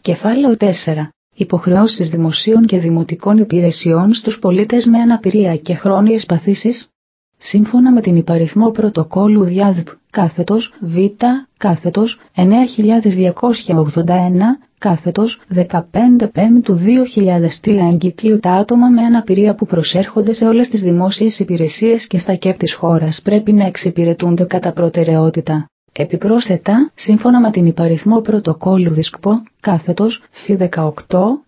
Κεφάλαιο 4. Υποχρεώσεις δημοσίων και δημοτικών υπηρεσιών στους πολίτες με αναπηρία και χρόνιες παθήσεις. Σύμφωνα με την υπαριθμό πρωτοκόλλου ΔΙΑΔΠ, Β, 9281, 15 Πέμπτου 2003 εγκύκλιο τα άτομα με αναπηρία που προσέρχονται σε όλες τις δημόσιες υπηρεσίες και στα ΚΕΠ της χώρας πρέπει να εξυπηρετούνται κατά προτεραιότητα. Επιπρόσθετα, σύμφωνα με την υπαριθμό πρωτοκόλλου ΔΙΣΚΠΟ, Φ 18,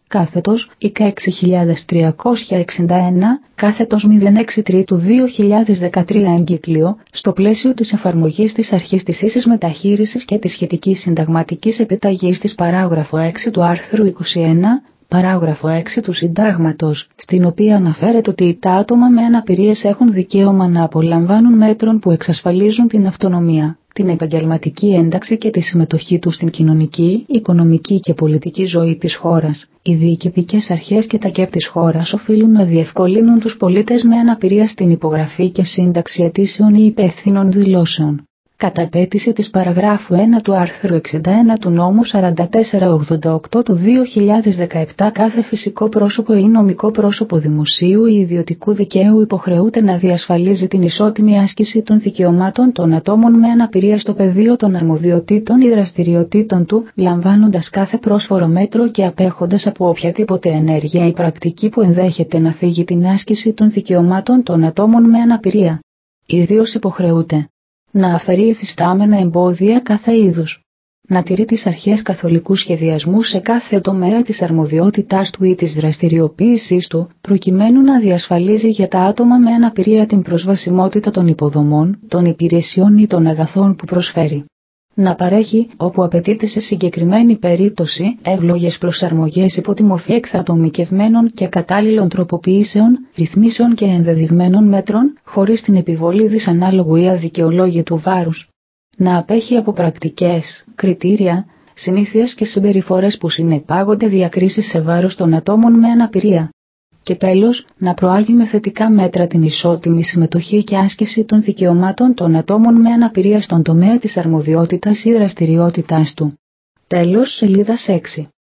26361, 06 Τρίτου 2013 εγκύκλιο, στο πλαίσιο της εφαρμογής της αρχής της ίσης μεταχείρισης και της σχετικής συνταγματικής επιταγής της παράγραφου 6 του άρθρου 21, παράγραφο 6 του Συντάγματος, στην οποία αναφέρεται ότι τα άτομα με αναπηρίες έχουν δικαίωμα να απολαμβάνουν μέτρων που εξασφαλίζουν την αυτονομία, την επαγγελματική ένταξη και τη συμμετοχή τους στην κοινωνική, οικονομική και πολιτική ζωή της χώρας. Οι διοικητικές αρχές και τα ΚΕΠ της χώρας οφείλουν να διευκολύνουν τους πολίτες με αναπηρία στην υπογραφή και σύνταξη αιτήσεων ή υπεύθυνων δηλώσεων. Κατά απέτηση της παραγράφου 1 του άρθρου 61 του νόμου 4488 του 2017, κάθε φυσικό πρόσωπο ή νομικό πρόσωπο δημοσίου ή ιδιωτικού δικαίου υποχρεούται να διασφαλίζει την ισότιμη άσκηση των δικαιωμάτων των ατόμων με αναπηρία στο πεδίο των αρμοδιοτήτων ή δραστηριοτήτων του, λαμβάνοντας κάθε πρόσφορο μέτρο και απέχοντας από οποιαδήποτε ενέργεια ή πρακτική που ενδέχεται να θίγει την άσκηση των δικαιωμάτων των ατόμων με αναπηρία. Ιδίως υποχρεούται να αφαιρεί υφιστάμενα εμπόδια κάθε είδους, να τηρεί τις αρχές καθολικού σχεδιασμού σε κάθε τομέα της αρμοδιότητάς του ή της δραστηριοποίησής του, προκειμένου να διασφαλίζει για τα άτομα με αναπηρία την προσβασιμότητα των υποδομών, των υπηρεσιών ή των αγαθών που προσφέρει. Να παρέχει, όπου απαιτείται σε συγκεκριμένη περίπτωση, εύλογες προσαρμογές υπό τη μορφή εξατομικευμένων και κατάλληλων τροποποιήσεων, ρυθμίσεων και ενδεδειγμένων μέτρων, χωρίς την επιβολή δυσανάλογου ή αδικαιολόγητου βάρους. Να απέχει από πρακτικές, κριτήρια, συνήθειες και συμπεριφορές που συνεπάγονται διακρίσεις σε βάρος των ατόμων με αναπηρία. Και τέλος, να προάγει με θετικά μέτρα την ισότιμη συμμετοχή και άσκηση των δικαιωμάτων των ατόμων με αναπηρία στον τομέα της αρμοδιότητας ή δραστηριότητάς του. Τέλος, σελίδα 6.